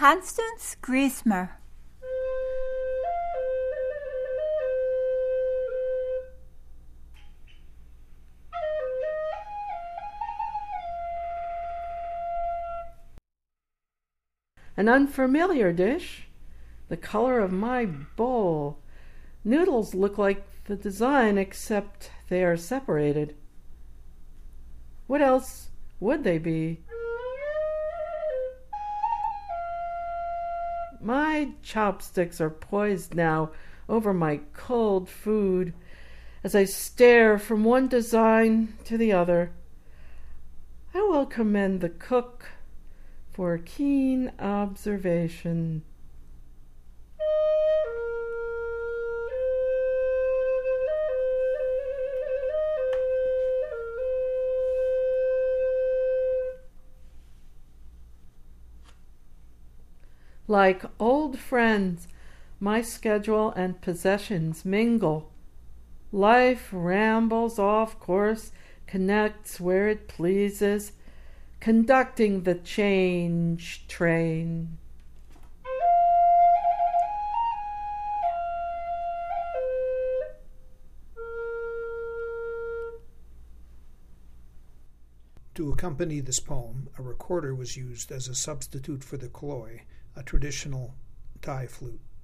Constance Griesmer. An unfamiliar dish. The color of my bowl. Noodles look like the design, except they are separated. What else would they be? My chopsticks are poised now over my cold food as I stare from one design to the other. I will commend the cook for keen observation. Like old friends, my schedule and possessions mingle. Life rambles off course, connects where it pleases, conducting the change train. To accompany this poem, a recorder was used as a substitute for the khloy, a traditional Thai flute.